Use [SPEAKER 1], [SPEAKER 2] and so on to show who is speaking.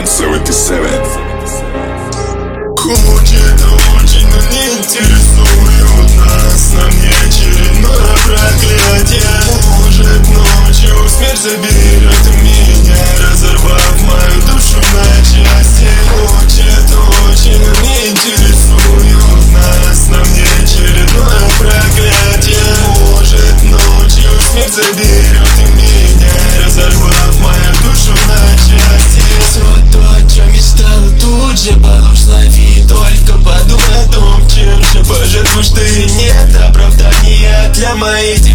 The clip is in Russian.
[SPEAKER 1] 77.
[SPEAKER 2] Хочет очень, но не интересует нас. На мне очередное проклятие. Может ночью смерть заберет меня, разорвав мою душу на части. Хочет очень, но не интересует нас. На мне очередное проклятие. Может ночью смерть заберет меня, разорвав мою душу на части. Все то, о чем мечтала, тут же благослови. Только подумай о том, чем же пожертвуешь ты. Нет оправдания для моих